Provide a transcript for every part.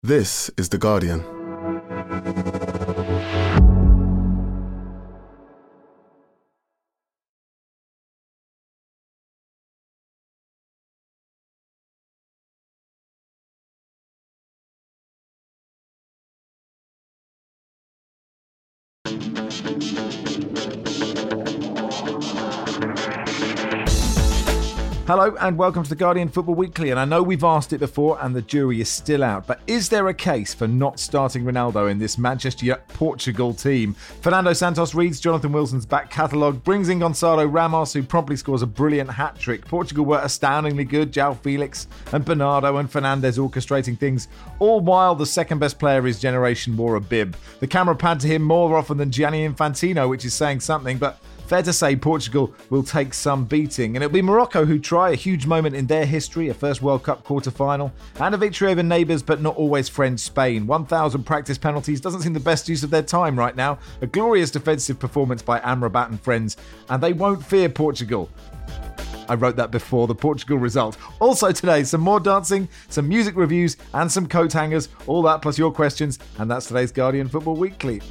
This is The Guardian. Hello and welcome to The Guardian Football Weekly, and I know we've asked it before and the jury is still out, but is there a case for not starting Ronaldo in this Manchester-Portugal team? Fernando Santos reads Jonathan Wilson's back catalogue, brings in Gonçalo Ramos, who promptly scores a brilliant hat-trick. Portugal were astoundingly good, João Felix and Bernardo and Fernandes orchestrating things, all while the second-best player of his generation wore a bib. The camera panned to him more often than Gianni Infantino, which is saying something, but fair to say Portugal will take some beating, and it'll be Morocco who try a huge moment in their history, a first World Cup quarter-final, and a victory over neighbours but not always friends Spain. 1,000 practice penalties doesn't seem the best use of their time right now. A glorious defensive performance by Amrabat and friends, and they won't fear Portugal. I wrote that before the Portugal result. Also today, some more dancing, some music reviews, and some coat hangers. All that plus your questions, and that's today's Guardian Football Weekly.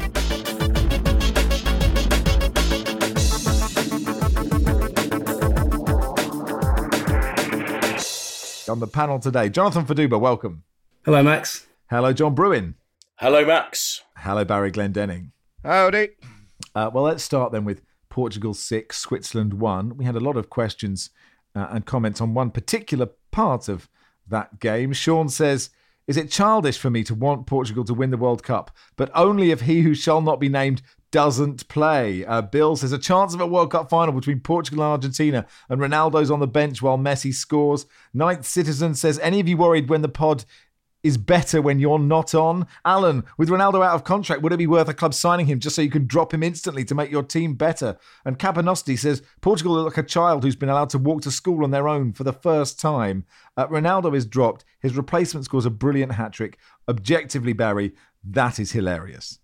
On the panel today, Jonathan Faduba, welcome. Hello, Max. Hello, John Bruin. Hello, Max. Hello, Barry Glendenning. Howdy. Well, let's start then with Portugal 6, Switzerland 1. We had a lot of questions and comments on one particular part of that game. Sean says, is it childish for me to want Portugal to win the World Cup, but only if he who shall not be named doesn't play? Bill says, a chance of a World Cup final between Portugal and Argentina, and Ronaldo's on the bench while Messi scores. Ninth Citizen says, any of you worried when the pod is better when you're not on? Alan, with Ronaldo out of contract, would it be worth a club signing him just so you can drop him instantly to make your team better? And Capanosti says, Portugal look like a child who's been allowed to walk to school on their own for the first time. Ronaldo is dropped. His replacement scores a brilliant hat-trick. Objectively, Barry, that is hilarious.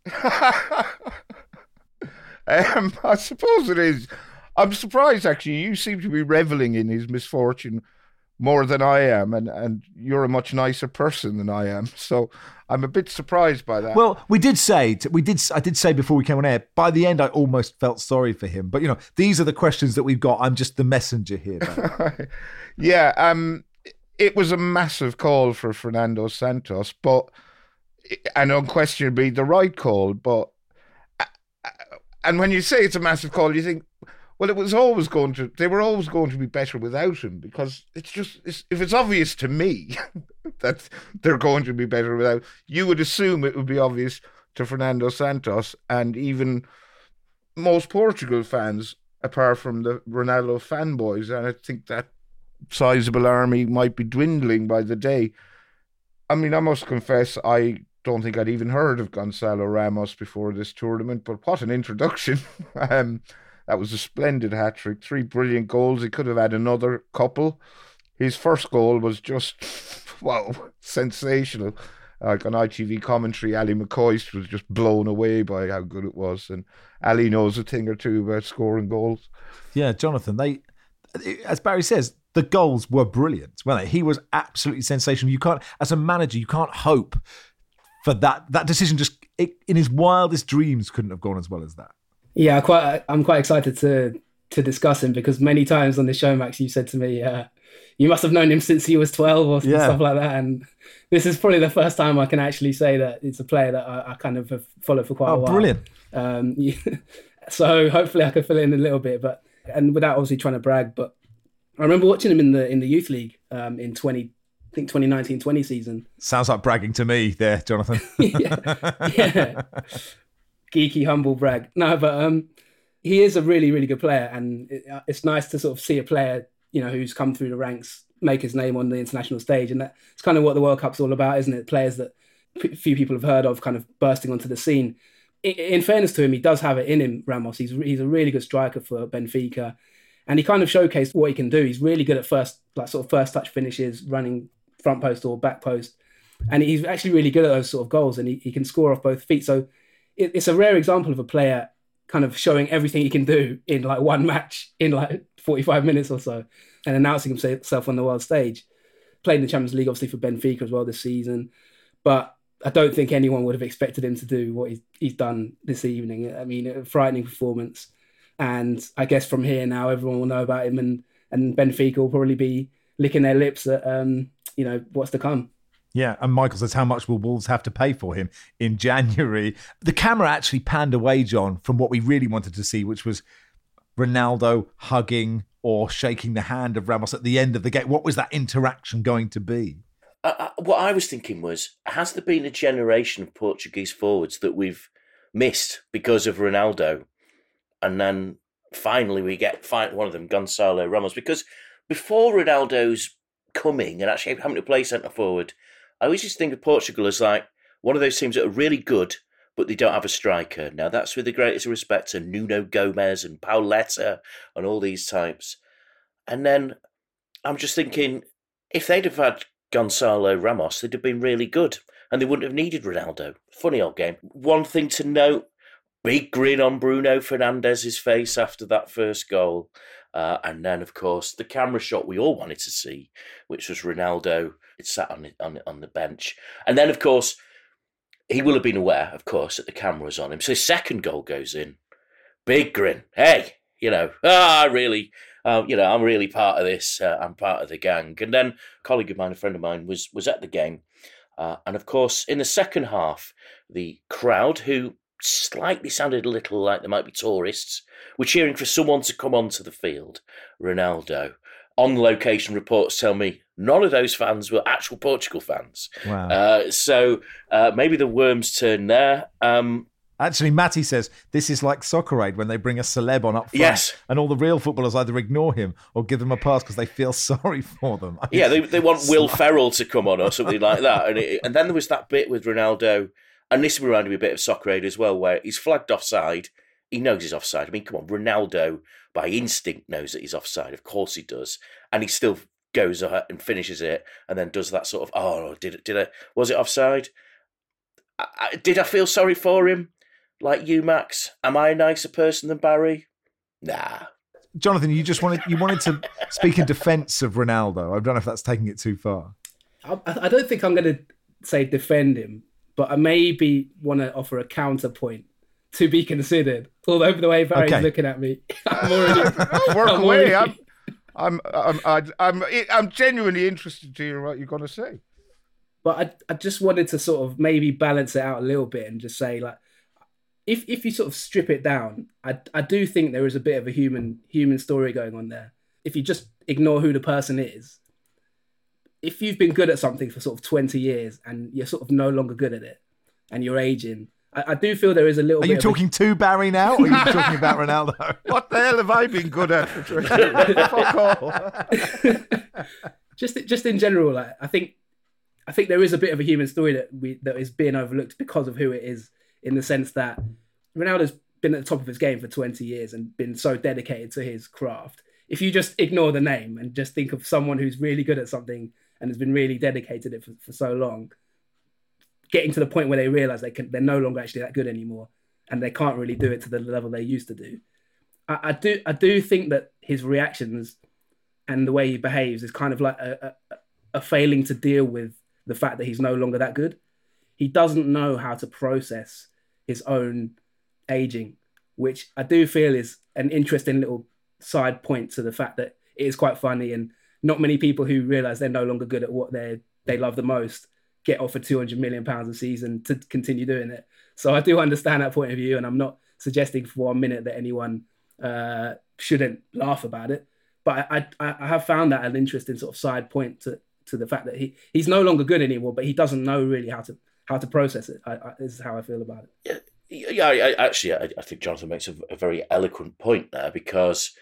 I suppose it is. I'm surprised, actually. You seem to be reveling in his misfortune more than I am, and you're a much nicer person than I am. So I'm a bit surprised by that. Well, I did say before we came on air, by the end I almost felt sorry for him. But, these are the questions that we've got. I'm just the messenger here. Yeah, it was a massive call for Fernando Santos, and unquestionably the right call, but and when you say it's a massive call, you think, well, they were always going to be better without him, because if it's obvious to me that they're going to be better without, you would assume it would be obvious to Fernando Santos and even most Portugal fans, apart from the Ronaldo fanboys. And I think that sizable army might be dwindling by the day. I mean, I must confess, I don't think I'd even heard of Gonçalo Ramos before this tournament, but what an introduction. That was a splendid hat-trick, 3 brilliant goals. He could have had another couple. His first goal was just, wow, sensational. Like on ITV commentary, Ali McCoist was just blown away by how good it was. And Ali knows a thing or two about scoring goals. Yeah, Jonathan, as Barry says, the goals were brilliant, weren't they? He was absolutely sensational. As a manager, you can't hope for that. That decision in his wildest dreams couldn't have gone as well as that. Yeah, I'm quite excited to discuss him, because many times on the show, Max, you said to me, you must have known him since he was 12 or stuff like that. And this is probably the first time I can actually say that it's a player that I kind of have followed for quite a while. Brilliant. So hopefully I can fill in a little bit, and without obviously trying to brag, but I remember watching him in the youth league in 2019-20 season. Sounds like bragging to me there, Jonathan. yeah. Geeky, humble brag. No, but he is a really, really good player, and it's nice to sort of see a player, who's come through the ranks make his name on the international stage, and that's kind of what the World Cup's all about, isn't it? Players that few people have heard of kind of bursting onto the scene. In fairness to him, he does have it in him, Ramos. He's a really good striker for Benfica, and he kind of showcased what he can do. He's really good at first touch finishes, running front post or back post, and he's actually really good at those sort of goals, and he can score off both feet. So it's a rare example of a player kind of showing everything he can do in like one match in like 45 minutes or so, and announcing himself on the world stage. Played in the Champions League obviously for Benfica as well this season. but I don't think anyone would have expected him to do what he's done this evening. I mean, a frightening performance. And I guess from here now, everyone will know about him, and Benfica will probably be licking their lips at, what's to come. Yeah, and Michael says, how much will Wolves have to pay for him in January? The camera actually panned away, John, from what we really wanted to see, which was Ronaldo hugging or shaking the hand of Ramos at the end of the game. What was that interaction going to be? What I was thinking was, has there been a generation of Portuguese forwards that we've missed because of Ronaldo? And then finally we get one of them, Gonçalo Ramos. Because before Ronaldo's coming and actually having to play centre forward, I always just think of Portugal as like one of those teams that are really good, but they don't have a striker. Now, that's with the greatest respect to Nuno Gomes and Pauleta and all these types. And then I'm just thinking, if they'd have had Gonçalo Ramos, they'd have been really good and they wouldn't have needed Ronaldo. Funny old game. One thing to note, big grin on Bruno Fernandes's face after that first goal. And then, of course, the camera shot we all wanted to see, which was Ronaldo sat on the bench. And then, of course, he will have been aware, of course, that the camera was on him. So his second goal goes in. Big grin. Hey, I'm really part of this. I'm part of the gang. And then a colleague of mine, a friend of mine, was at the game. And, of course, in the second half, the crowd, who slightly sounded a little like they might be tourists, were cheering for someone to come onto the field, Ronaldo. On location reports tell me none of those fans were actual Portugal fans. Wow. So maybe the worms turn there. Actually, Matty says this is like Soccer Aid when they bring a celeb on up front, yes, and all the real footballers either ignore him or give them a pass because they feel sorry for them. Yeah, they want Will Ferrell to come on or something like that. And then there was that bit with Ronaldo, and this reminded me a bit of Soccer Aid as well, where he's flagged offside. He knows he's offside. I mean, come on, Ronaldo by instinct knows that he's offside. Of course he does. And he still goes and finishes it and then does that sort of, was it offside? Did I feel sorry for him? Like you, Max? Am I a nicer person than Barry? Nah. Jonathan, you wanted to speak in defence of Ronaldo. I don't know if that's taking it too far. I don't think I'm going to say defend him, but I maybe want to offer a counterpoint to be considered. Although the way Barry's looking at me, I'm genuinely interested to hear what you're going to say. But I just wanted to sort of maybe balance it out a little bit and just say, like, if you sort of strip it down, I do think there is a bit of a human story going on there. If you just ignore who the person is, if you've been good at something for sort of 20 years and you're sort of no longer good at it and you're aging, I do feel there is a little bit. Are you talking to Barry now, or are you talking about Ronaldo? What the hell have I been good at? Fuck off. Just in general, like, I think there is a bit of a human story that is being overlooked because of who it is, in the sense that Ronaldo's been at the top of his game for 20 years and been so dedicated to his craft. If you just ignore the name and just think of someone who's really good at something and has been really dedicated to it for so long, getting to the point where they realise they're no longer actually that good anymore and they can't really do it to the level they used to do. I do think that his reactions and the way he behaves is kind of like a failing to deal with the fact that he's no longer that good. He doesn't know how to process his own aging, which I do feel is an interesting little side point to the fact that it is quite funny, and not many people who realise they're no longer good at what they love the most get offered £200 million a season to continue doing it. So I do understand that point of view, and I'm not suggesting for 1 minute that anyone shouldn't laugh about it. But I have found that an interesting sort of side point to the fact that he's no longer good anymore, but he doesn't know really how to process it. This is how I feel about it. Yeah, I think Jonathan makes a very eloquent point there, because,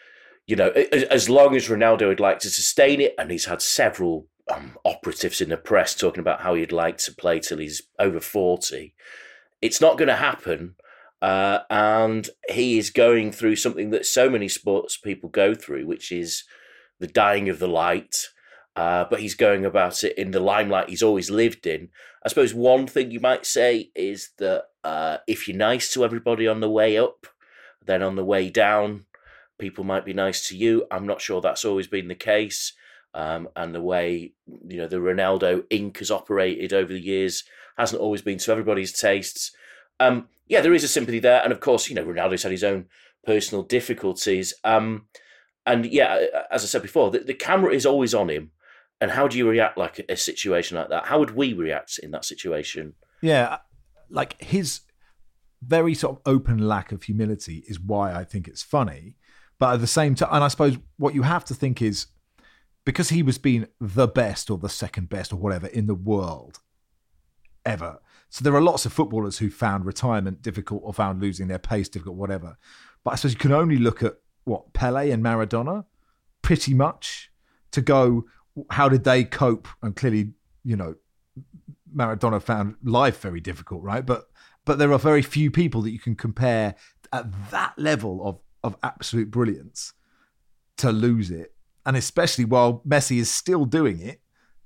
as long as Ronaldo would like to sustain it, and he's had several operatives in the press talking about how he'd like to play till he's over 40, it's not going to happen. And he is going through something that so many sports people go through, which is the dying of the light. But he's going about it in the limelight he's always lived in. I suppose one thing you might say is that if you're nice to everybody on the way up, then on the way down, people might be nice to you. I'm not sure that's always been the case. and the way the Ronaldo ink has operated over the years hasn't always been to everybody's tastes. There is a sympathy there, and of course, Ronaldo's had his own personal difficulties. And as I said before, the camera is always on him. And how do you react like a situation like that? How would we react in that situation? Yeah, like his very sort of open lack of humility is why I think it's funny. But at the same time, and I suppose what you have to think is, because he was being the best or the second best or whatever in the world ever. So there are lots of footballers who found retirement difficult or found losing their pace difficult, whatever. But I suppose you can only look at Pele and Maradona pretty much to go, how did they cope? And clearly, Maradona found life very difficult, right? But there are very few people that you can compare at that level of absolute brilliance to lose it. And especially while Messi is still doing it,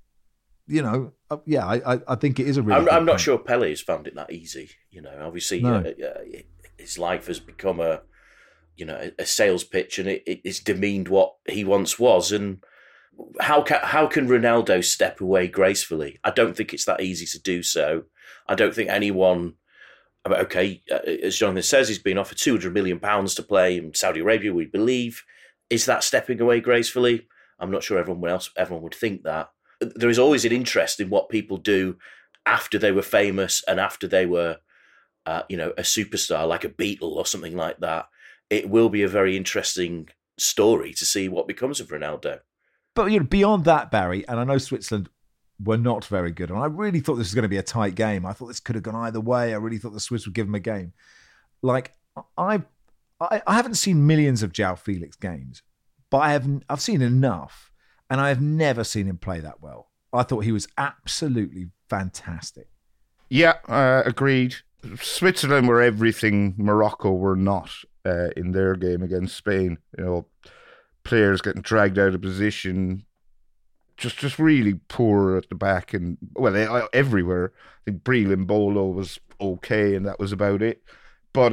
I think it is a really I'm not sure Pele has found it that easy. Obviously his life has become a sales pitch, and it's demeaned what he once was. And how can Ronaldo step away gracefully? I don't think it's that easy to do so. I don't think anyone. Okay, as Jonathan says, he's been offered £200 million to play in Saudi Arabia, we believe. Is that stepping away gracefully? I'm not sure everyone would think that. There is always an interest in what people do after they were famous and after they were, a superstar, like a Beatle or something like that. It will be a very interesting story to see what becomes of Ronaldo. But beyond that, Barry, and I know Switzerland were not very good, and I really thought this was going to be a tight game. I thought this could have gone either way. I really thought the Swiss would give them a game. Like I haven't seen millions of João Felix games, but I've seen enough, and I have never seen him play that well. I thought he was absolutely fantastic. Yeah, agreed. Switzerland were everything Morocco were not in their game against Spain. Players getting dragged out of position, just really poor at the back, and everywhere. I think Breel Mbolo was okay, and that was about it. But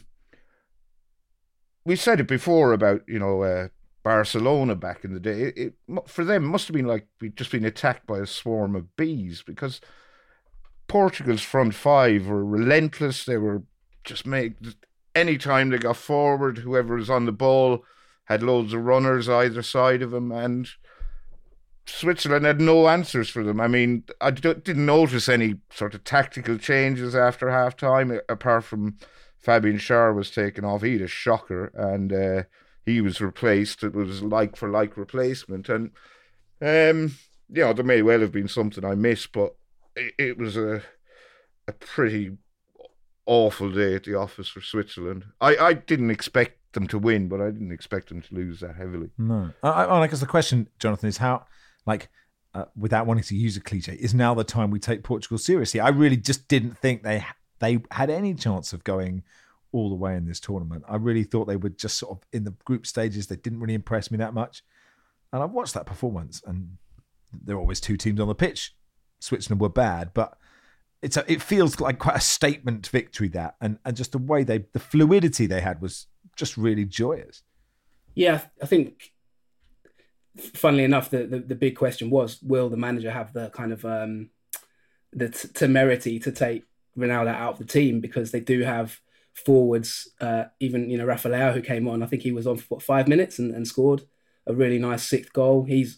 we said it before about Barcelona back in the day. It for them must have been like we'd just been attacked by a swarm of bees, because Portugal's front five were relentless. They were just any time they got forward, whoever was on the ball had loads of runners either side of him, and Switzerland had no answers for them. I mean, I didn't notice any sort of tactical changes after half-time, apart from Fabian Schär was taken off. He had a shocker, and he was replaced. It was like-for-like replacement. And, there may well have been something I missed, but it was a pretty awful day at the office for Switzerland. I didn't expect them to win, but I didn't expect them to lose that heavily. No. I guess the question, Jonathan, is how, without wanting to use a cliche, is now the time we take Portugal seriously? I really just didn't think they had any chance of going all the way in this tournament. I really thought they would just sort of, in the group stages, they didn't really impress me that much. And I've watched that performance, and there are always two teams on the pitch. Switzerland were bad, but it feels like quite a statement victory, that, and just the way the fluidity they had was just really joyous. Yeah, I think, funnily enough, the big question was, will the manager have the kind of the temerity to take Ronaldo out of the team, because they do have forwards, even Rafa Leao, who came on, I think he was on for 5 minutes and scored a really nice sixth goal. He's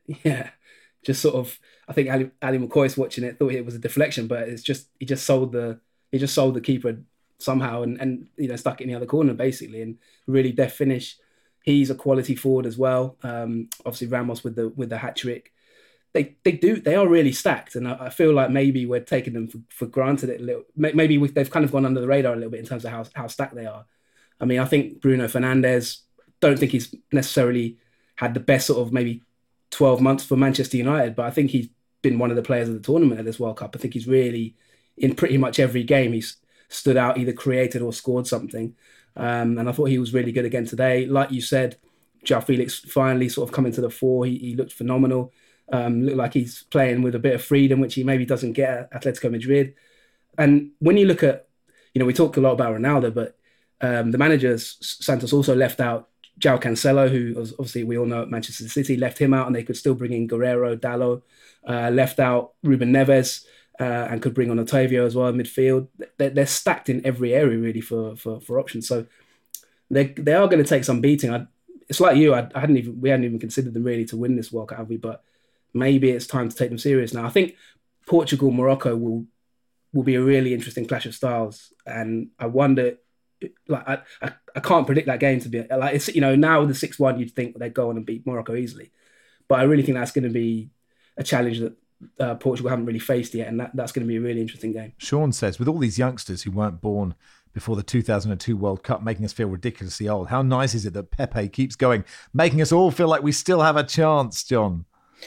just sort of, I think Ali McCoy's watching it, thought it was a deflection, but it's just he just sold the keeper somehow and stuck it in the other corner basically, and really deft finish. He's a quality forward as well. Obviously Ramos with the hat trick. They are really stacked, and I feel like maybe we're taking them for granted a little. Maybe they've kind of gone under the radar a little bit in terms of how stacked they are. I mean, I think Bruno Fernandes, don't think he's necessarily had the best sort of maybe 12 months for Manchester United, but I think he's been one of the players of the tournament at this World Cup. I think he's really, in pretty much every game, he's stood out, either created or scored something. And I thought he was really good again today. Like you said, João Felix finally sort of coming to the fore. He looked phenomenal. Looked like he's playing with a bit of freedom, which he maybe doesn't get at Atletico Madrid. And when you look at, we talk a lot about Ronaldo, but the manager, Santos, also left out João Cancelo, who obviously we all know at Manchester City, left him out, and they could still bring in Guerrero, Dalot, left out Ruben Neves, and could bring on Otavio as well in midfield. They're stacked in every area really for options. So they are going to take some beating. It's like you, we hadn't even considered them really to win this World Cup, have we? But maybe it's time to take them serious now. I think Portugal, Morocco will be a really interesting clash of styles, and I wonder. Like I can't predict that game to be like, it's, you know, now with the 6-1 you'd think they'd go on and beat Morocco easily, but I really think that's going to be a challenge that Portugal haven't really faced yet, and that's going to be a really interesting game. Sean says, with all these youngsters who weren't born before the 2002 World Cup making us feel ridiculously old, how nice is it that Pepe keeps going, making us all feel like we still have a chance, John?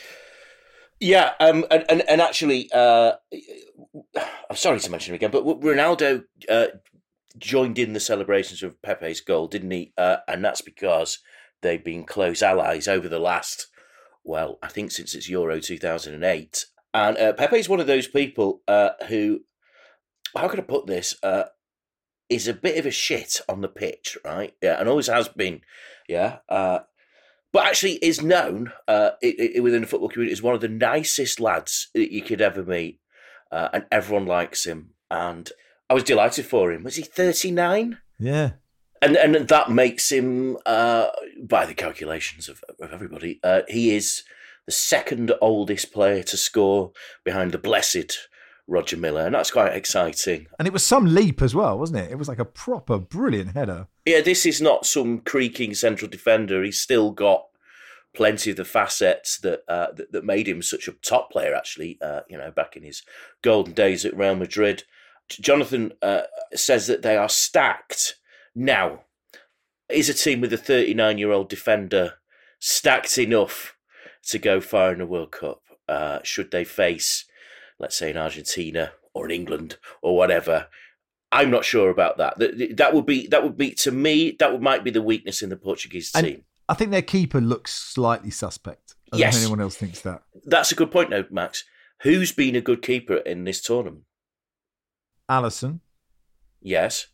Yeah, and actually, I'm sorry to mention him again, but Ronaldo joined in the celebrations of Pepe's goal, didn't he? And that's because they've been close allies over the last, well, I think since it's Euro 2008. And Pepe's one of those people who, how can I put this, is a bit of a shit on the pitch, right? Yeah, and always has been, yeah. But actually is known within the football community as one of the nicest lads that you could ever meet. And everyone likes him. And I was delighted for him. Was he 39? Yeah. And that makes him, by the calculations of everybody, he is the second oldest player to score behind the blessed Roger Milla. And that's quite exciting. And it was some leap as well, wasn't it? It was like a proper brilliant header. Yeah, this is not some creaking central defender. He's still got plenty of the facets that made him such a top player, actually, back in his golden days at Real Madrid. Jonathan says that they are stacked. Now, is a team with a 39-year-old defender stacked enough to go far in the World Cup? Should they face, let's say, in Argentina or in England or whatever? I'm not sure about that. That would be to me, might be the weakness in the Portuguese team. I think their keeper looks slightly suspect. I don't know if anyone else thinks that. That's a good point, though, Max. Who's been a good keeper in this tournament? Alisson. Yes.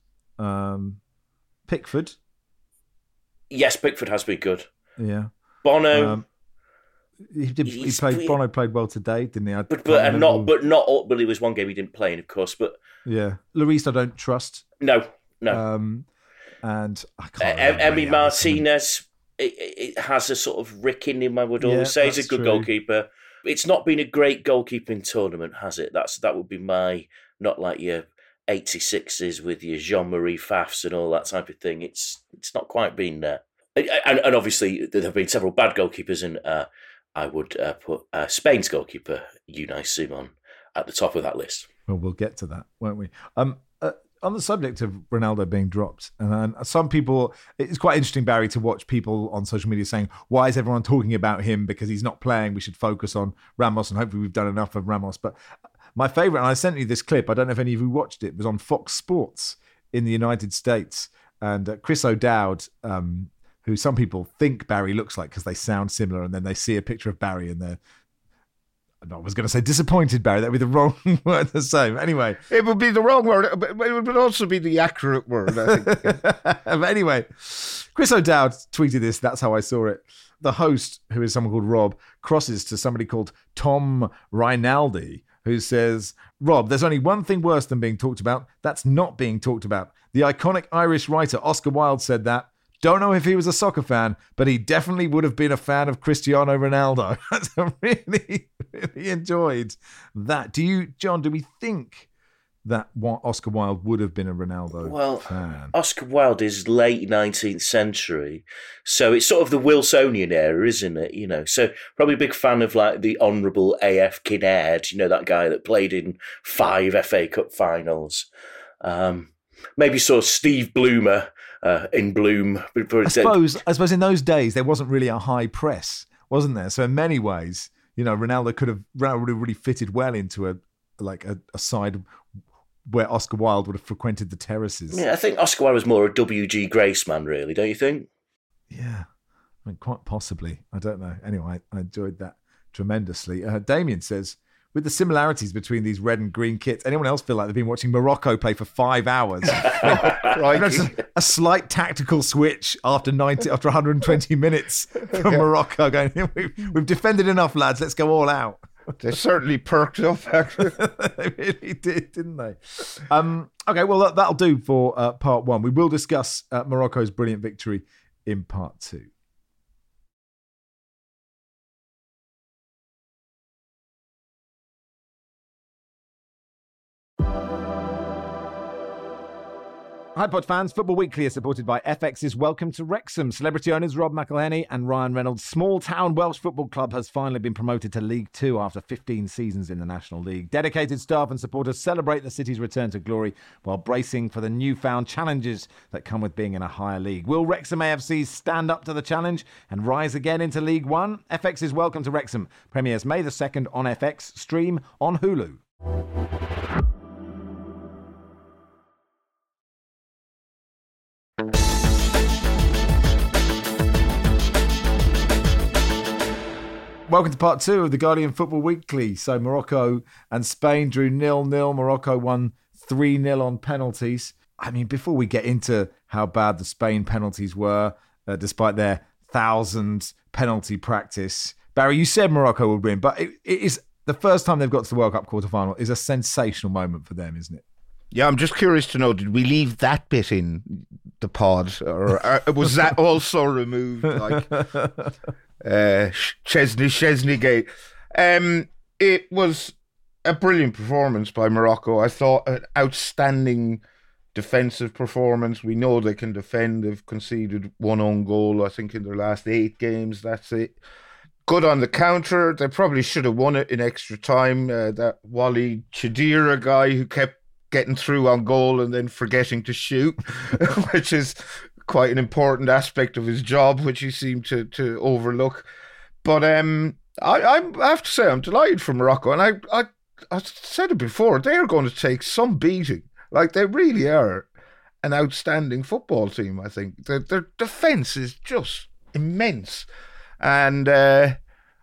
Pickford. Yes, Pickford has been good. Yeah. Bono. Bono played well today, didn't he? But not. Well, it was one game he didn't play in, of course. But yeah, Lloris, I don't trust. No. And I can't. Emi Martinez. It has a sort of Rick in him, I would always say. He's a good goalkeeper. It's not been a great goalkeeping tournament, has it? That would be my, not like your 86s with your Jean-Marie Fafs and all that type of thing. It's not quite been there. And obviously, there have been several bad goalkeepers, and I would put Spain's goalkeeper, Unai Simon, at the top of that list. Well, we'll get to that, won't we? On the subject of Ronaldo being dropped, and some people, it's quite interesting, Barry, to watch people on social media saying, why is everyone talking about him because he's not playing? We should focus on Ramos, and hopefully we've done enough of Ramos. But my favourite, and I sent you this clip, I don't know if any of you watched it, was on Fox Sports in the United States. And Chris O'Dowd, who some people think Barry looks like because they sound similar, and then they see a picture of Barry and they're, I was going to say disappointed, Barry. That would be the wrong word to say. Anyway. It would be the wrong word, but it would also be the accurate word, I think. But anyway, Chris O'Dowd tweeted this. That's how I saw it. The host, who is someone called Rob, crosses to somebody called Tom Rinaldi, who says, Rob, there's only one thing worse than being talked about. That's not being talked about. The iconic Irish writer Oscar Wilde said that. Don't know if he was a soccer fan, but he definitely would have been a fan of Cristiano Ronaldo. I really, really enjoyed that. John, do we think that Oscar Wilde would have been a Ronaldo fan? Oscar Wilde is late 19th century, so it's sort of the Wilsonian era, isn't it? So probably a big fan of like the Honourable A.F. Kinnaird, that guy that played in 5 FA Cup finals. Maybe saw Steve Bloomer in Bloom. I suppose in those days there wasn't really a high press, wasn't there? So in many ways, Ronaldo would have really fitted well into a side where Oscar Wilde would have frequented the terraces. Yeah, I think Oscar Wilde was more a W.G. Grace man, really, don't you think? Yeah, quite possibly. I don't know. Anyway, I enjoyed that tremendously. Damien says, with the similarities between these red and green kits, anyone else feel like they've been watching Morocco play for 5 hours? A slight tactical switch after 120 minutes from Morocco going, we've defended enough, lads, let's go all out. They certainly perked up, actually. They really did, didn't they? Okay, well, that'll do for part one. We will discuss Morocco's brilliant victory in part two. Hi Pod fans, Football Weekly is supported by FX's Welcome to Wrexham. Celebrity owners Rob McElhenney and Ryan Reynolds' small-town Welsh football club has finally been promoted to League Two after 15 seasons in the National League. Dedicated staff and supporters celebrate the city's return to glory while bracing for the newfound challenges that come with being in a higher league. Will Wrexham AFC stand up to the challenge and rise again into League One? FX's Welcome to Wrexham premieres May the 2nd on FX, stream on Hulu. Welcome to part two of the Guardian Football Weekly. So Morocco and Spain drew 0-0. Morocco won 3-0 on penalties. I mean, before we get into how bad the Spain penalties were, despite their 1,000 penalty practice, Barry, you said Morocco would win, but it is the first time they've got to the World Cup quarter-final is a sensational moment for them, isn't it? Yeah, I'm just curious to know, did we leave that bit in the pod, or was that also removed? Like Chesney Gate. It was a brilliant performance by Morocco. I thought an outstanding defensive performance. We know they can defend. They've conceded one own goal, I think, in their last 8 games. That's it. Good on the counter. They probably should have won it in extra time. That Wally Chedira guy who kept getting through on goal and then forgetting to shoot, which is quite an important aspect of his job, which he seemed to overlook. But I have to say, I'm delighted for Morocco. And I said it before, they're going to take some beating. Like, they really are an outstanding football team, I think. Their defence is just immense. And they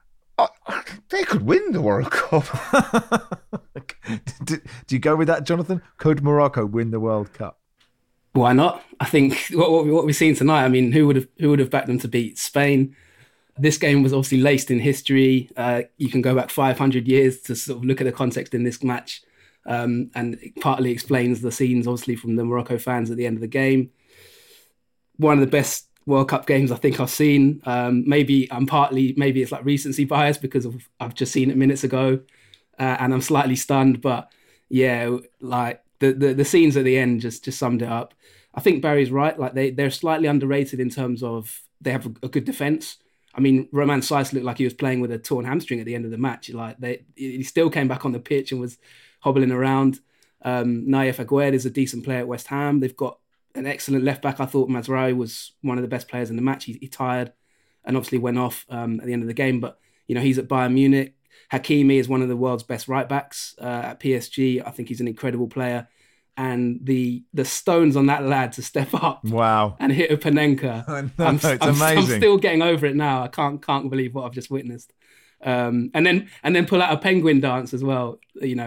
could win the World Cup. Do you go with that, Jonathan? Could Morocco win the World Cup? Why not? I think what we've seen tonight, I mean, who would have backed them to beat Spain? This game was obviously laced in history. You can go back 500 years to sort of look at the context in this match. And it partly explains the scenes, obviously, from the Morocco fans at the end of the game. One of the best World Cup games I think I've seen. Maybe it's like recency bias because I've just seen it minutes ago, and I'm slightly stunned. But yeah, like the scenes at the end just summed it up. I think Barry's right. Like they're slightly underrated in terms of they have a good defense. I mean, Romain Saïss looked like he was playing with a torn hamstring at the end of the match. Like he still came back on the pitch and was hobbling around. Nayef Aguerd is a decent player at West Ham. They've got an excellent left back. I thought Mazraoui was one of the best players in the match. He tired and obviously went off at the end of the game. But he's at Bayern Munich. Hakimi is one of the world's best right backs at PSG. I think he's an incredible player. And the stones on that lad to step up, wow, and hit a Panenka. It's amazing. I'm still getting over it now. I can't believe what I've just witnessed. And then pull out a penguin dance as well.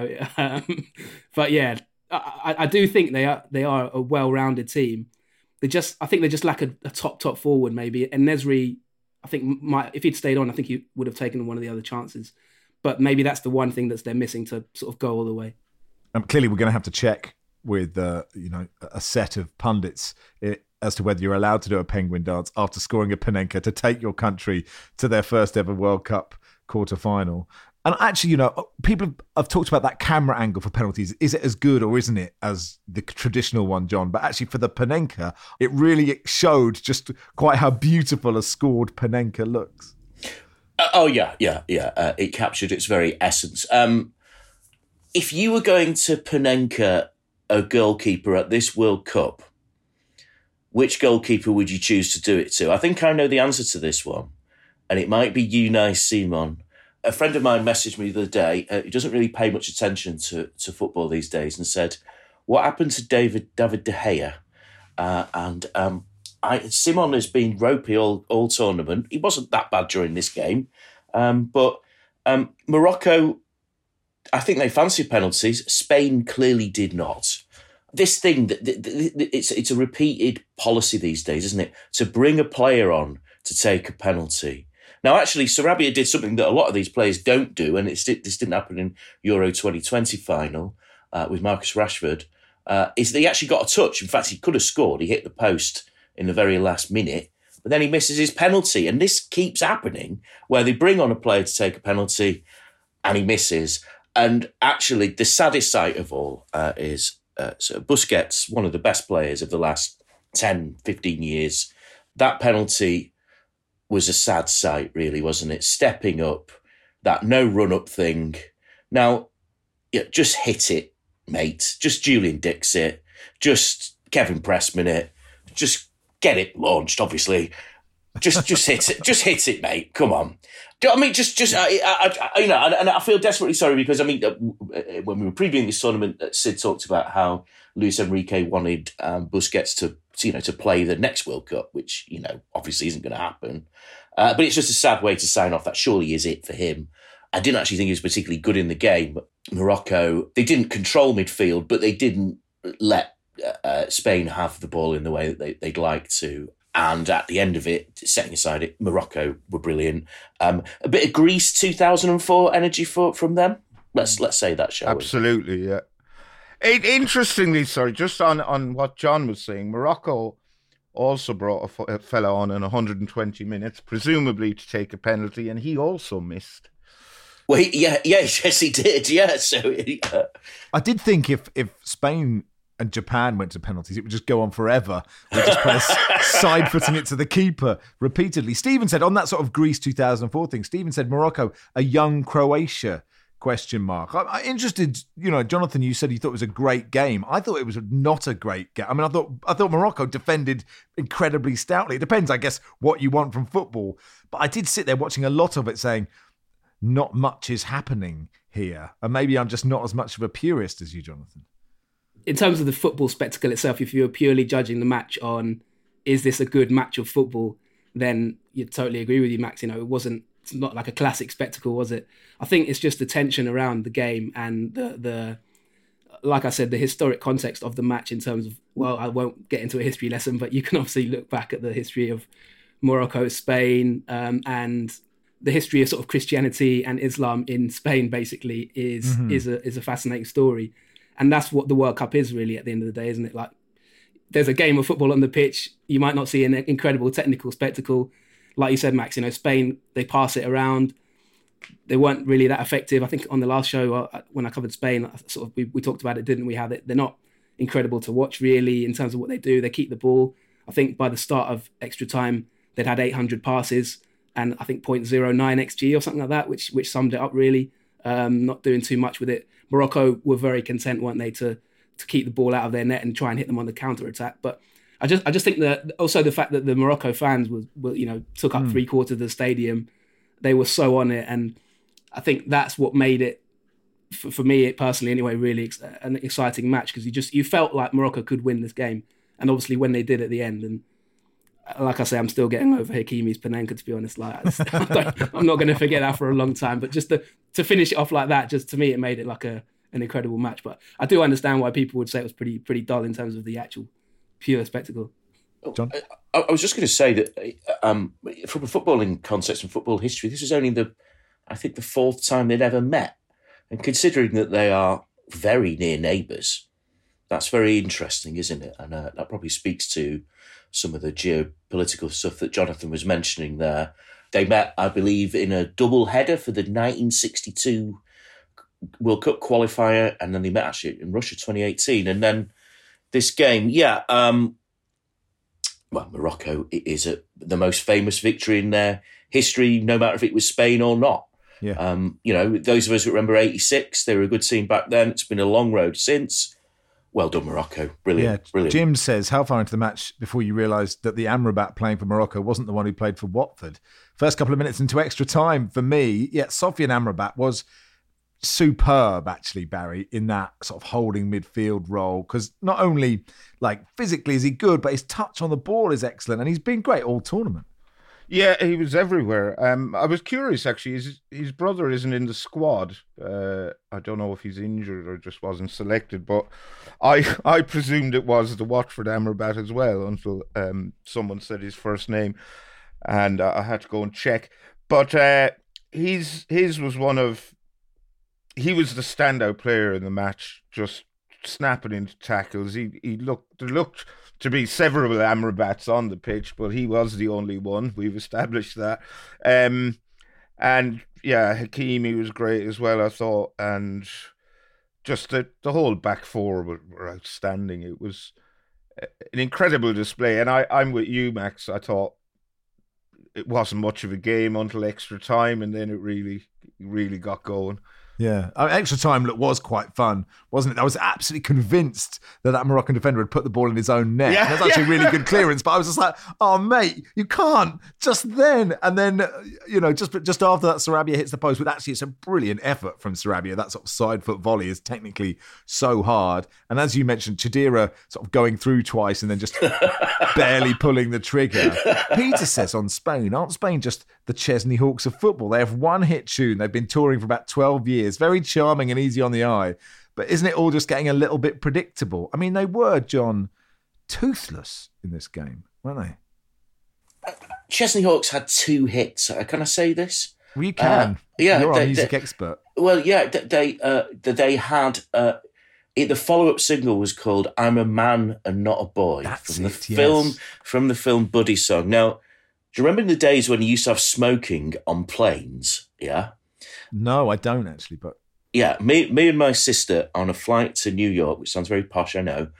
But yeah, I do think they are a well-rounded team. I think they just lack a top forward maybe. And Nesri, I think if he'd stayed on, I think he would have taken one of the other chances. But maybe that's the one thing that they're missing to sort of go all the way. Clearly, we're going to have to check with a set of pundits as to whether you're allowed to do a penguin dance after scoring a Panenka to take your country to their first ever World Cup quarter-final. And actually, people have talked about that camera angle for penalties. Is it as good or isn't it as the traditional one, John? But actually for the Panenka, it really showed just quite how beautiful a scored Panenka looks. Yeah. It captured its very essence. If you were going to Panenka a goalkeeper at this World Cup, which goalkeeper would you choose to do it to? I think I know the answer to this one, and it might be Unai Simon. A friend of mine messaged me the other day. He doesn't really pay much attention to football these days, and said, "What happened to David De Gea?" Simon has been ropey all tournament. He wasn't that bad during this game, but Morocco I think they fancied penalties. Spain clearly did not. This thing, it's a repeated policy these days, isn't it? To bring a player on to take a penalty. Now, actually, Sarabia did something that a lot of these players don't do, and this didn't happen in Euro 2020 final with Marcus Rashford, is that he actually got a touch. In fact, he could have scored. He hit the post in the very last minute, but then he misses his penalty. And this keeps happening, where they bring on a player to take a penalty and he misses. And actually, the saddest sight of all is Busquets, one of the best players of the last 10, 15 years. That penalty was a sad sight, really, wasn't it? Stepping up, that no run-up thing. Now, yeah, just hit it, mate. Just Julian Dix it. Just Kevin Pressman it. Just get it launched, obviously. Just hit it. Just hit it, mate. Come on. I mean, and I feel desperately sorry because, I mean, when we were previewing this tournament, Sid talked about how Luis Enrique wanted Busquets to play the next World Cup, which, obviously isn't going to happen. But it's just a sad way to sign off. That surely is it for him. I didn't actually think he was particularly good in the game. Morocco, they didn't control midfield, but they didn't let Spain have the ball in the way that they'd like to. And at the end of it, setting aside it, Morocco were brilliant. A bit of Greece 2004 energy from them. Let's say that, shall we? Absolutely, yeah. Interestingly, just on what John was saying, Morocco also brought a fella on in 120 minutes, presumably to take a penalty, and he also missed. Well, yes, he did. Yeah, so I did think if Spain and Japan went to penalties, it would just go on forever. We'd just play side-footing it to the keeper repeatedly. Stephen said, on that sort of Greece 2004 thing, Stephen said Morocco, a young Croatia, ? I'm interested, Jonathan, you said you thought it was a great game. I thought it was not a great game. I mean, I thought Morocco defended incredibly stoutly. It depends, I guess, what you want from football. But I did sit there watching a lot of it saying, not much is happening here. And maybe I'm just not as much of a purist as you, Jonathan. In terms of the football spectacle itself, if you're purely judging the match on, is this a good match of football, then you'd totally agree with you, Max. It's not like a classic spectacle, was it? I think it's just the tension around the game and the like I said, the historic context of the match in terms of, well, I won't get into a history lesson, but you can obviously look back at the history of Morocco, Spain, and the history of sort of Christianity and Islam in Spain basically is a fascinating story. And that's what the World Cup is really at the end of the day, isn't it? Like, there's a game of football on the pitch. You might not see an incredible technical spectacle. Like you said, Max, Spain, they pass it around. They weren't really that effective. I think on the last show, when I covered Spain, we talked about it, didn't we? How they're not incredible to watch really in terms of what they do. They keep the ball. I think by the start of extra time, they'd had 800 passes and I think 0.09 XG or something like that, which summed it up really. Not doing too much with it. Morocco were very content, weren't they, to keep the ball out of their net and try and hit them on the counter attack. But I just think that also the fact that the Morocco fans were took up 3/4 of the stadium, they were so on it, and I think that's what made it, for me personally anyway, really an exciting match, because you felt like Morocco could win this game, and obviously when they did at the end, and like I say, I'm still getting over Hakimi's Panenka, to be honest. I'm not going to forget that for a long time. But just to finish it off like that, just to me, it made it like an incredible match. But I do understand why people would say it was pretty dull in terms of the actual pure spectacle. John? I was just going to say that from a footballing context and football history, this is only the fourth time they'd ever met. And considering that they are very near neighbours, that's very interesting, isn't it? And that probably speaks to some of the geopolitical stuff that Jonathan was mentioning there. They met, I believe, in a double header for the 1962 World Cup qualifier, and then they met actually in Russia 2018. And then this game, Morocco is the most famous victory in their history, no matter if it was Spain or not. Yeah. Those of us who remember 86, they were a good team back then. It's been a long road since. Well done, Morocco. Brilliant. Yeah. Brilliant. Jim says, how far into the match before you realised that the Amrabat playing for Morocco wasn't the one who played for Watford? First couple of minutes into extra time for me, Sofian Amrabat was superb, actually, Barry, in that sort of holding midfield role, because not only physically is he good, but his touch on the ball is excellent, and he's been great all tournament. Yeah, he was everywhere. I was curious actually. His brother isn't in the squad. I don't know if he's injured or just wasn't selected. But I presumed it was the Watford Amrabat as well until someone said his first name, and I had to go and check. But his was one of he was the standout player in the match, just snapping into tackles. He looked to be several Amrabats on the pitch, but he was the only one. We've established that. And yeah, Hakimi was great as well, I thought. And just the whole back four were outstanding. It was an incredible display. And I'm with you, Max. I thought it wasn't much of a game until extra time, and then it really got going. Yeah, extra time was quite fun, wasn't it? I was absolutely convinced that Moroccan defender had put the ball in his own net. Yeah, that's actually really good clearance, but I was just like, oh, mate, you can't. Just then. And then, just after that, Sarabia hits the post, but actually it's a brilliant effort from Sarabia. That sort of side foot volley is technically so hard. And as you mentioned, Chidera sort of going through twice and then just barely pulling the trigger. Peter says on Spain, aren't Spain just the Chesney Hawks of football? They have one hit tune. They've been touring for about 12 years. Very charming and easy on the eye. But isn't it all just getting a little bit predictable? I mean, they were, John, toothless in this game, weren't they? Chesney Hawks had 2 hits. Can I say this? Well, you can. You're our music expert. Well, yeah, they had... the follow-up single was called "I'm a Man and Not a Boy" from the film Buddy Song. Now, do you remember in the days when you used to have smoking on planes? Yeah. No, I don't actually, but yeah, me and my sister on a flight to New York, which sounds very posh, I know,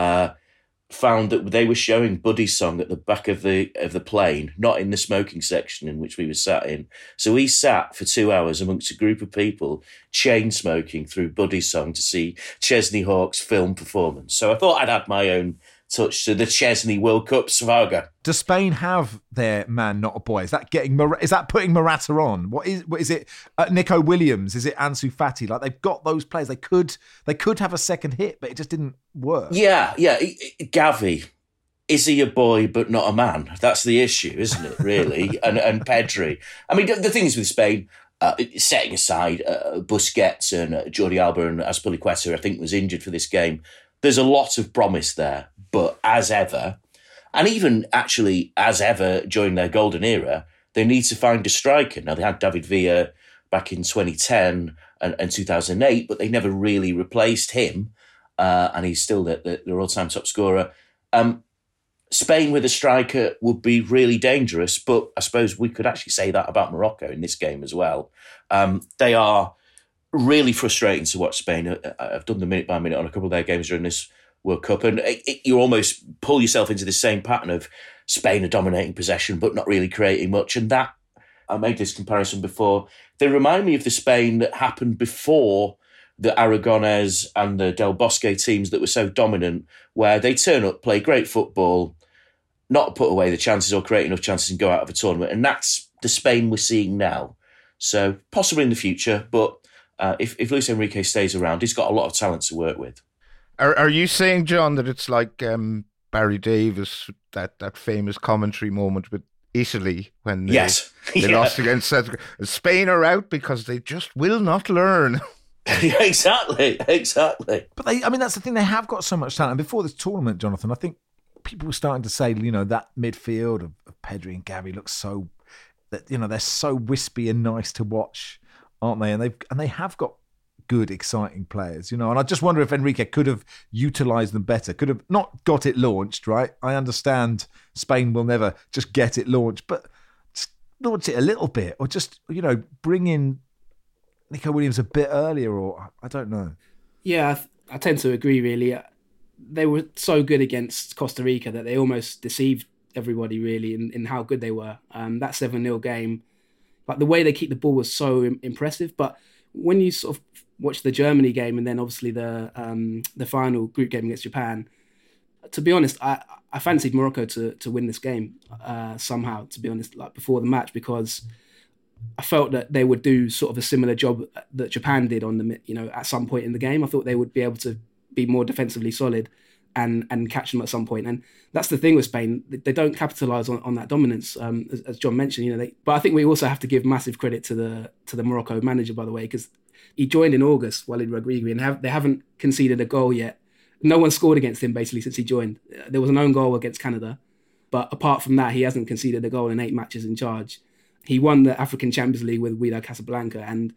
found that they were showing Buddy Song at the back of the plane, not in the smoking section in which we were sat in. So we sat for 2 hours amongst a group of people chain smoking through Buddy Song to see Chesney Hawks' film performance. So I thought I'd add my own touch to the Chesney World Cup saga. Does Spain have their man, not a boy? Is that putting Morata on? What is it? Nico Williams? Is it Ansu Fati? Like, they've got those players. They could have a second hit, but it just didn't work. Yeah. Gavi, is he a boy but not a man? That's the issue, isn't it? Really, and Pedri. I mean, the thing is with Spain. Setting aside Busquets and Jordi Alba and Azpilicueta, I think was injured for this game. There's a lot of promise there, but as ever, and even actually as ever during their golden era, they need to find a striker. Now, they had David Villa back in 2010 and 2008, but they never really replaced him, and he's still their all-time top scorer. Spain with a striker would be really dangerous, but I suppose we could actually say that about Morocco in this game as well. They are really frustrating to watch Spain. I've done the minute by minute on a couple of their games during this World Cup, and you almost pull yourself into the same pattern of Spain are dominating possession but not really creating much. And that, I made this comparison before, they remind me of the Spain that happened before the Aragonés and the Del Bosque teams that were so dominant, where they turn up, play great football, not put away the chances or create enough chances and go out of a tournament. And that's the Spain we're seeing now. So possibly in the future, but if Luis Enrique stays around, he's got a lot of talent to work with. Are you saying, John, that it's like Barry Davis, that famous commentary moment with Italy when they lost against Spain are out because they just will not learn? Exactly. But that's the thing. They have got so much talent. And before this tournament, Jonathan, I think people were starting to say, that midfield of Pedri and Gavi looks so that they're so wispy and nice to watch, aren't they? And they have got good, exciting players, And I just wonder if Enrique could have utilised them better. Could have not got it launched, right? I understand Spain will never just get it launched, but just launch it a little bit, or just bring in Nico Williams a bit earlier, or I don't know. Yeah, I tend to agree, really. They were so good against Costa Rica that they almost deceived everybody, really, in how good they were. That 7-0 game, like the way they keep the ball was so impressive. But when you sort of watch the Germany game and then obviously the final group game against Japan, to be honest, I fancied Morocco to win this game somehow, to be honest, like before the match, because I felt that they would do sort of a similar job that Japan did on the, at some point in the game. I thought they would be able to be more defensively solid. and catch them at some point. And that's the thing with Spain; they don't capitalise on that dominance, as John mentioned. But I think we also have to give massive credit to the Morocco manager, by the way, because he joined in August, Walid Regragui, and they haven't conceded a goal yet. No one scored against him basically since he joined. There was an own goal against Canada, but apart from that, he hasn't conceded a goal in 8 matches in charge. He won the African Champions League with Wydad Casablanca, and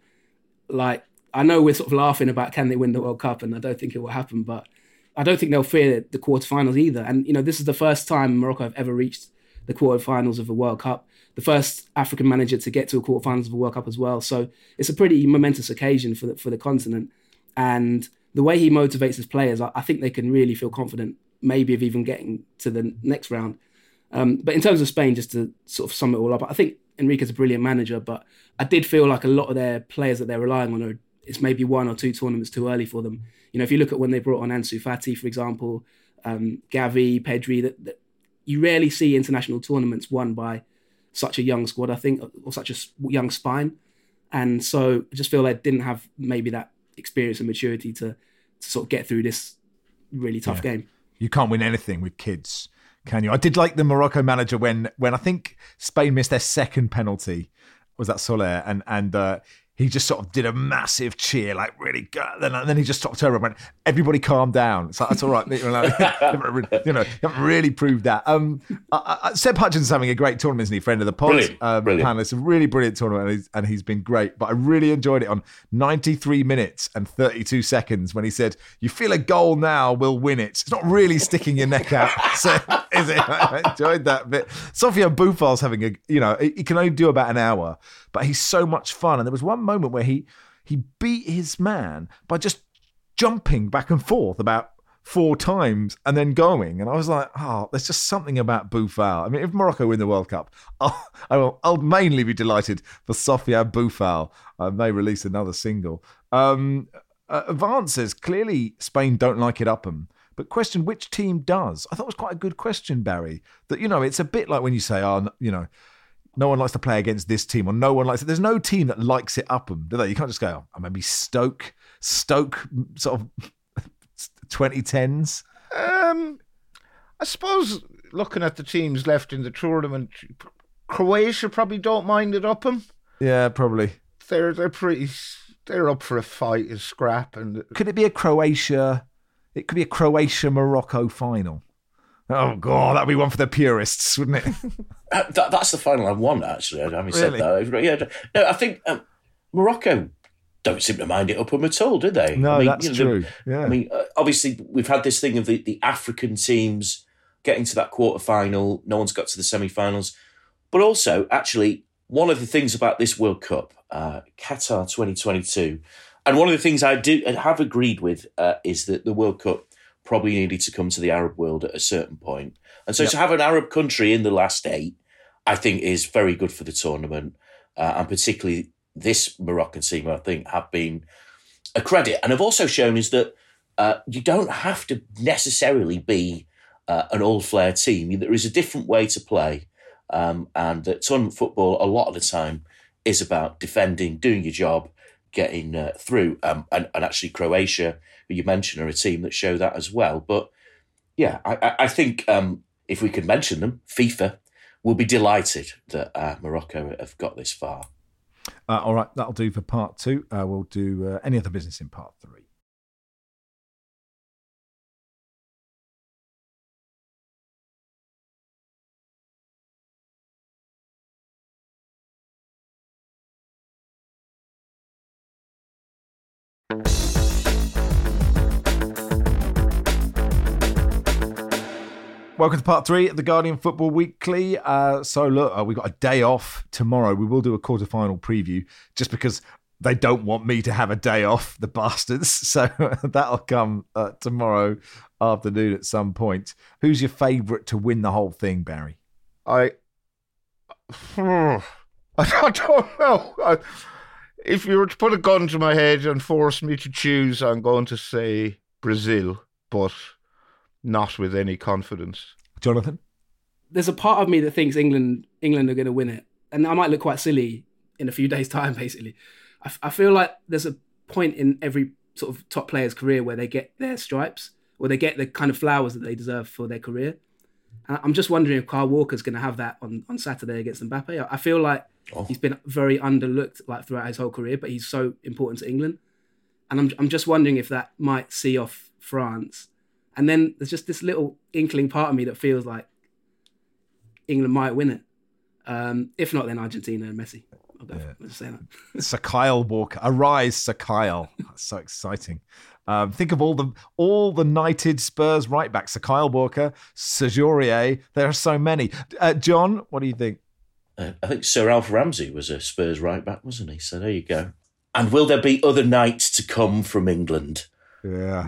I know we're sort of laughing about can they win the World Cup, and I don't think it will happen, but I don't think they'll fear the quarterfinals either. And this is the first time Morocco have ever reached the quarterfinals of a World Cup, the first African manager to get to a quarterfinals of a World Cup as well. So it's a pretty momentous occasion for the continent. And the way he motivates his players, I think they can really feel confident, maybe of even getting to the next round. But in terms of Spain, just to sort of sum it all up, I think Enrique's a brilliant manager, but I did feel like a lot of their players that they're relying on it's maybe 1 or 2 tournaments too early for them. If you look at when they brought on Ansu Fati, for example, Gavi, Pedri, that you rarely see international tournaments won by such a young squad, I think, or such a young spine. And so I just feel they didn't have maybe that experience and maturity to sort of get through this really tough game. You can't win anything with kids, can you? I did like the Morocco manager when I think Spain missed their second penalty, was that Soler, and he just sort of did a massive cheer, like really good. Then he just stopped over and went, "Everybody calm down." It's like, that's all right. You haven't really proved that. Seb Hutchinson's having a great tournament, isn't he? Friend of the pod, brilliant. Panelist, a really brilliant tournament, and he's been great. But I really enjoyed it on 93 minutes and 32 seconds when he said, "You feel a goal now, we'll win it." It's not really sticking your neck out, so, is it? I enjoyed that bit. Sofiane Boufal's having he can only do about an hour, but he's so much fun. And there was one moment where he beat his man by just jumping back and forth about 4 times and then going. And I was like, there's just something about Boufal. I mean, if Morocco win the World Cup, I'll mainly be delighted for Sofiane Boufal. They release another single. Advances, clearly Spain don't like it up them. But question, which team does? I thought it was quite a good question, Barry. That, it's a bit like when you say, no one likes to play against this team, or no one likes it. There's no team that likes it up them, do they? You can't just go, maybe Stoke sort of 2010s. I suppose looking at the teams left in the tournament, Croatia probably don't mind it up them. Yeah, probably. They're up for a fight, a scrap. And could it be a Croatia? It could be a Croatia-Morocco final. Oh, God, that'd be one for the purists, wouldn't it? That's the final I want, actually. Having said that. Yeah, no, I think Morocco don't seem to mind it up them at all, do they? No, that's true. Yeah. I mean, obviously, we've had this thing of the African teams getting to that quarterfinal. No one's got to the semi-finals. But also, actually, one of the things about this World Cup, Qatar 2022, and one of the things I have agreed with is that the World Cup probably needed to come to the Arab world at a certain point. And so to have an Arab country in the last 8, I think is very good for the tournament. And particularly this Moroccan team, I think, have been a credit. And have also shown us that you don't have to necessarily be an all-flair team. There is a different way to play. And that tournament football, a lot of the time, is about defending, doing your job, getting through. And actually Croatia, who you mentioned, are a team that show that as well. But yeah, I think if we could mention them, FIFA will be delighted that Morocco have got this far. All right, that'll do for part 2. We'll do any other business in part 3. Welcome to part 3 of the Guardian Football Weekly. So look, we've got a day off tomorrow. We will do a quarterfinal preview just because they don't want me to have a day off, the bastards. So that'll come tomorrow afternoon at some point. Who's your favourite to win the whole thing, Barry? I don't know. If you were to put a gun to my head and force me to choose, I'm going to say Brazil, but not with any confidence. Jonathan? There's a part of me that thinks England are going to win it. And I might look quite silly in a few days' time, basically. I feel like there's a point in every sort of top player's career where they get their stripes, or they get the kind of flowers that they deserve for their career. And I'm just wondering if Kyle Walker's going to have that on Saturday against Mbappe. I feel like he's been very underlooked like throughout his whole career, but he's so important to England. And I'm just wondering if that might see off France. And then there's just this little inkling part of me that feels like England might win it. If not, then Argentina and Messi. I'll just say that. Sir Kyle Walker, arise, Sir Kyle! That's so exciting. Think of all the knighted Spurs right backs: Sir Kyle Walker, Sir Aurier. There are so many. John, what do you think? I think Sir Alf Ramsey was a Spurs right back, wasn't he? So there you go. And will there be other knights to come from England? Yeah.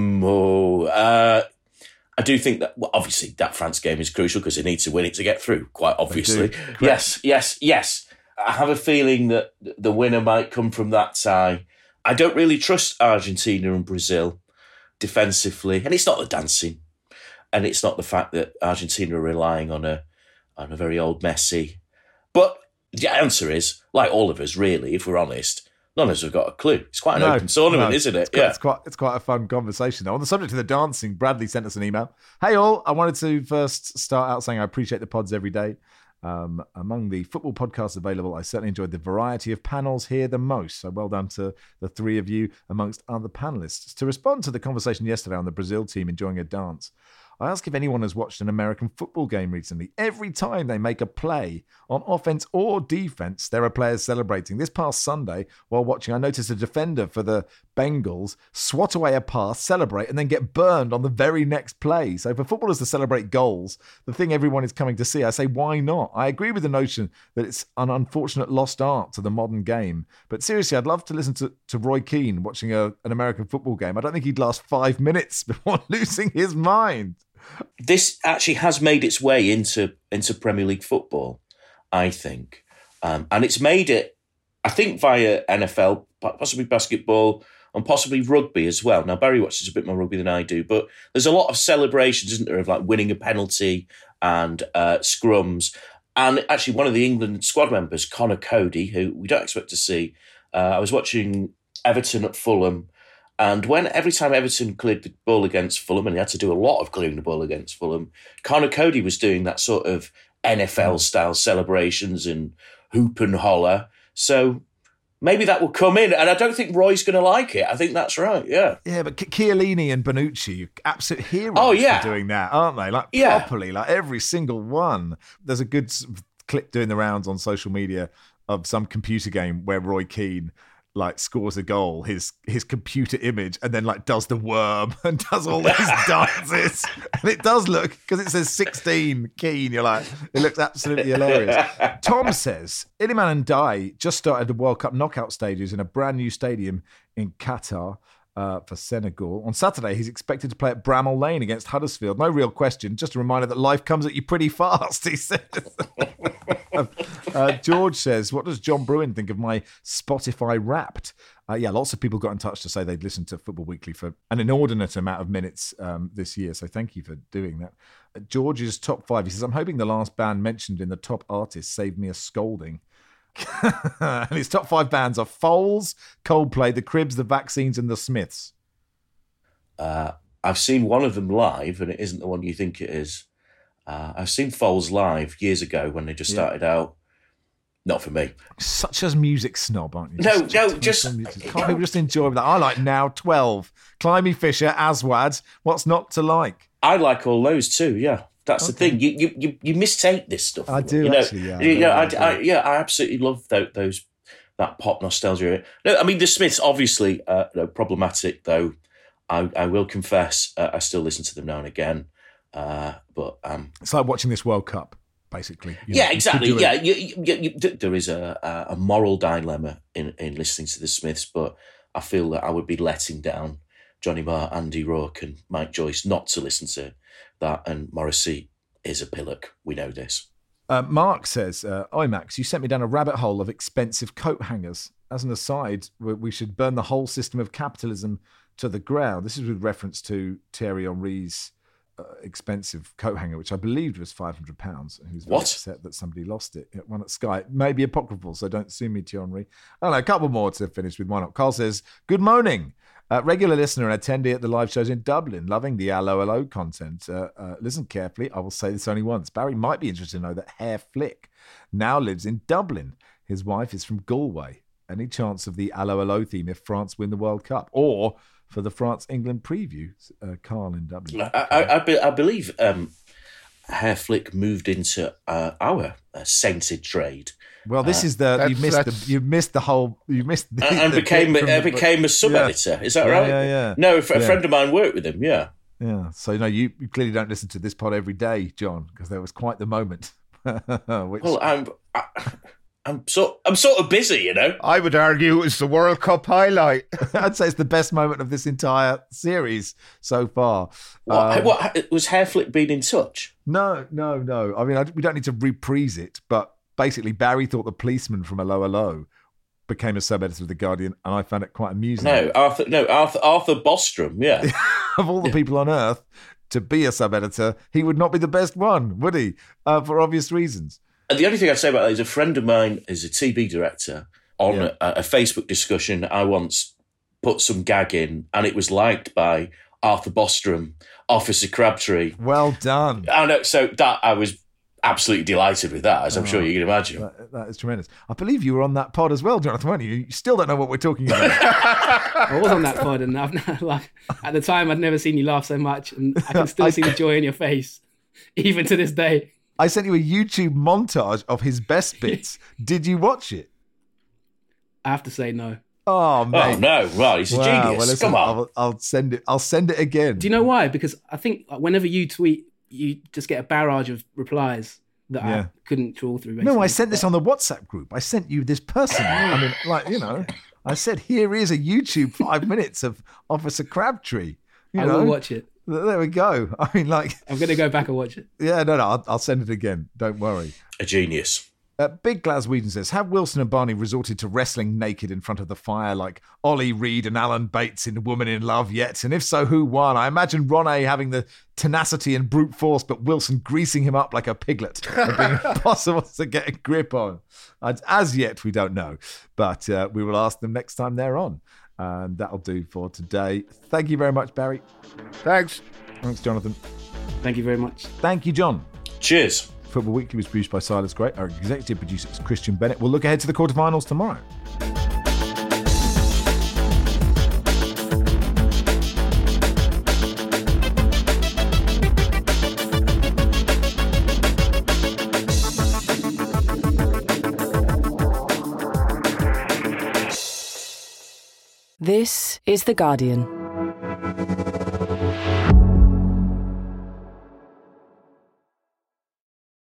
I do think that, well, obviously, that France game is crucial because they need to win it to get through, quite obviously. Yes. I have a feeling that the winner might come from that tie. I don't really trust Argentina and Brazil defensively. And it's not the dancing. And it's not the fact that Argentina are relying on a very old Messi. But the answer is, like all of us, really, if we're honest, none of us have got a clue. It's quite an open tournament, isn't it? It's quite a fun conversation, though. On the subject of the dancing, Bradley sent us an email. Hey, all. I wanted to first start out saying I appreciate the pods every day. Among the football podcasts available, I certainly enjoyed the variety of panels here the most. So well done to the three of you amongst other panellists. To respond to the conversation yesterday on the Brazil team enjoying a dance, I ask if anyone has watched an American football game recently. Every time they make a play on offense or defense, there are players celebrating. This past Sunday, while watching, I noticed a defender for the Bengals swat away a pass, celebrate, and then get burned on the very next play. So for footballers to celebrate goals, the thing everyone is coming to see, I say, why not? I agree with the notion that it's an unfortunate lost art to the modern game. But seriously, I'd love to listen to Roy Keane watching an American football game. I don't think he'd last 5 minutes before losing his mind. This actually has made its way into Premier League football, I think. And it's made it, I think, via NFL, possibly basketball, and possibly rugby as well. Now, Barry watches a bit more rugby than I do, but there's a lot of celebrations, isn't there, of like winning a penalty and scrums. And actually, one of the England squad members, Connor Cody, who we don't expect to see, I was watching Everton at Fulham. And every time Everton cleared the ball against Fulham, and he had to do a lot of clearing the ball against Fulham, Connor Cody was doing that sort of NFL-style celebrations and hoop and holler. So maybe that will come in. And I don't think Roy's going to like it. I think that's right, yeah. Yeah, but Chiellini and Bonucci, absolute heroes for doing that, aren't they? Like, properly, like every single one. There's a good clip doing the rounds on social media of some computer game where Roy Keane like scores a goal, his computer image, and then like does the worm and does all these dances. And it does look, because it says 16 Keane, you're like, it looks absolutely hilarious. Tom says, Iliman Ndiaye just started the World Cup knockout stages in a brand new stadium in Qatar for Senegal. On Saturday, he's expected to play at Bramall Lane against Huddersfield. No real question, just a reminder that life comes at you pretty fast, he says. George says, what does John Bruin think of my Spotify Wrapped? Lots of people got in touch to say they'd listened to Football Weekly for an inordinate amount of minutes this year, so thank you for doing that. George's top 5, he says, I'm hoping the last band mentioned in the top artists saved me a scolding. And his top 5 bands are Foals, Coldplay, The Cribs, The Vaccines, and The Smiths. I've seen one of them live, and it isn't the one you think it is. I've seen Foals live years ago when they just started out. Not for me. Such a music snob, aren't you? Can't people just enjoy that? I like Now 12, Climby Fisher, Aswad. What's not to like? I like all those too. Yeah, that's the thing. You mistake this stuff. I do actually. I absolutely love that pop nostalgia. No, I mean the Smiths obviously problematic though. I will confess I still listen to them now and again. But it's like watching this World Cup, basically. Exactly. There is a moral dilemma in listening to the Smiths, but I feel that I would be letting down Johnny Marr, Andy Rourke, and Mike Joyce not to listen to that. And Morrissey is a pillock. We know this. Mark says, "Oi Max, you sent me down a rabbit hole of expensive coat hangers. As an aside, we should burn the whole system of capitalism to the ground." This is with reference to Thierry Henry's expensive coat hanger, which I believed was £500. And he was very upset that somebody lost it. One at Sky. It may be apocryphal, so don't sue me, Thierry Henry. I don't know, a couple more to finish with. Why not? Carl says, good morning. Regular listener and attendee at the live shows in Dublin, loving the Allo Allo content. Listen carefully, I will say this only once. Barry might be interested to know that Herr Flick now lives in Dublin. His wife is from Galway. Any chance of the Allo Allo theme if France win the World Cup? Or for the France-England preview, Carl in Dublin. I believe Herr Flick moved into our sainted trade. Well, this is you missed the and became a sub-editor. Is that right? Yeah. No, a friend of mine worked with him. Yeah. Yeah. So you clearly don't listen to this pod every day, John, because there was quite the moment. Well, I'm sort of busy, you know. I would argue it was the World Cup highlight. I'd say it's the best moment of this entire series so far. What was Herr Flick being in touch? No. I mean, we don't need to reprise it, but basically, Barry thought the policeman from Allo Allo became a sub-editor of The Guardian, and I found it quite amusing. Arthur Bostrom, yeah. Of all the people on earth to be a sub-editor, he would not be the best one, would he? For obvious reasons. And the only thing I'd say about that is a friend of mine is a TV director on a Facebook discussion. I once put some gag in, and it was liked by Arthur Bostrom, Officer Crabtree. Well done. And so that I was absolutely delighted with that, as I'm sure you can imagine. That is tremendous. I believe you were on that pod as well, Jonathan, weren't you? You still don't know what we're talking about. I was on that pod, and at the time, I'd never seen you laugh so much, and I can still see the joy in your face, even to this day. I sent you a YouTube montage of his best bits. Did you watch it? I have to say no. Oh, mate. Oh, no. Right, he's a genius. Well, listen, come on. I'll send it again. Do you know why? Because I think whenever you tweet, you just get a barrage of replies that I couldn't trawl through. Basically. No, I sent this on the WhatsApp group. I sent you this person. I mean, I said, here is a YouTube 5 minutes of Officer Crabtree. I will watch it. There we go. I mean, I'm going to go back and watch it. Yeah, no, I'll send it again. Don't worry. A genius. Big Glaswegian says, have Wilson and Barney resorted to wrestling naked in front of the fire like Ollie Reed and Alan Bates in Woman in Love yet? And if so, who won? I imagine Ronay having the tenacity and brute force, but Wilson greasing him up like a piglet and being impossible to get a grip on. As yet, we don't know. But we will ask them next time they're on. And that'll do for today. Thank you very much, Barry. Thanks, Jonathan. Thank you very much. Thank you, John. Cheers. Football Weekly was produced by Silas Gray. Our executive producer is Christian Bennett. We'll look ahead to the quarterfinals tomorrow. This is The Guardian.